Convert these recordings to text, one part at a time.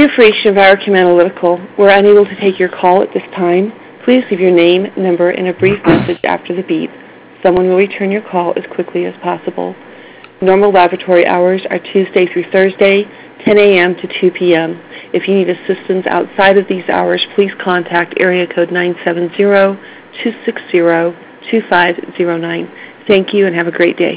you have reached Envirochem Analytical. We're unable to take your call at this time. Please leave your name, number, and a brief message after the beep. Someone will return your call as quickly as possible. Normal laboratory hours are Tuesday through Thursday, 10 a.m. to 2 p.m. If you need assistance outside of these hours, please contact area code 970-260-2509. Thank you and have a great day.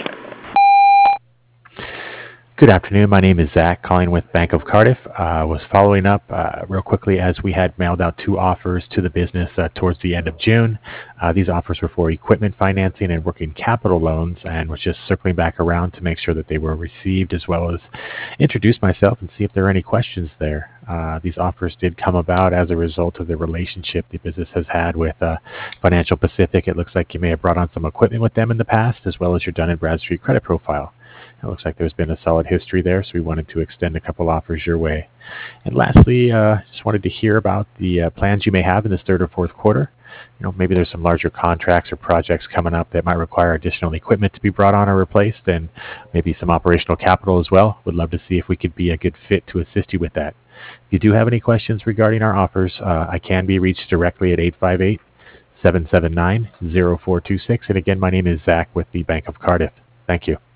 Good afternoon. My name is Zach, calling with Bank of Cardiff. Was following up real quickly as we had mailed out 2 offers to the business towards the end of June. These offers were for equipment financing and working capital loans, and was just circling back around to make sure that they were received, as well as introduce myself and see if there are any questions there. These offers did come about as a result of the relationship the business has had with Financial Pacific. It looks like you may have brought on some equipment with them in the past, as well as your Dun & Bradstreet credit profile. It looks like there's been a solid history there, so we wanted to extend a couple offers your way. And lastly, just wanted to hear about the plans you may have in this third or fourth quarter. Maybe there's some larger contracts or projects coming up that might require additional equipment to be brought on or replaced, and maybe some operational capital as well. Would love to see if we could be a good fit to assist you with that. If you do have any questions regarding our offers, I can be reached directly at 858-779-0426. And again, my name is Zach with the Bank of Cardiff. Thank you.